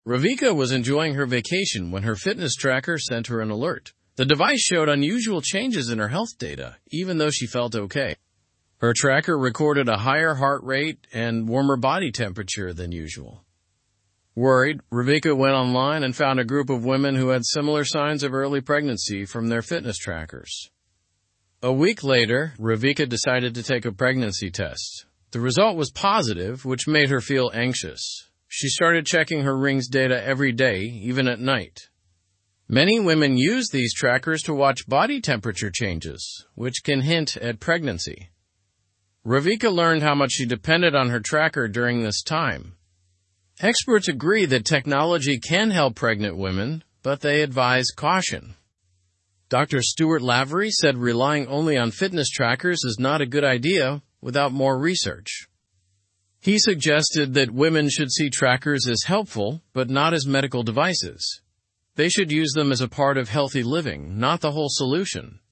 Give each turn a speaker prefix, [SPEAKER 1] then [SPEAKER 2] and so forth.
[SPEAKER 1] Ravika was enjoying her vacation when her fitness tracker sent her an alert. The device showed unusual changes in her health data, even though she felt okay. Her tracker recorded a higher heart rate and warmer body temperature than usual. Worried, Ravika went online and found a group of women who had similar signs of early pregnancy from their fitness trackers. A week later, Ravika decided to take a pregnancy test. The result was positive, which made her feel anxious. She started checking her Rings data every day, even at night. Many women use these trackers to watch body temperature changes, which can hint at pregnancy. Ravika learned how much she depended on her tracker during this time. Experts agree that technology can help pregnant women, but they advise caution. Dr. Stuart Lavery said relying only on fitness trackers is not a good idea without more research. He suggested that women should see trackers as helpful, but not as medical devices. They should use them as a part of healthy living, not the whole solution.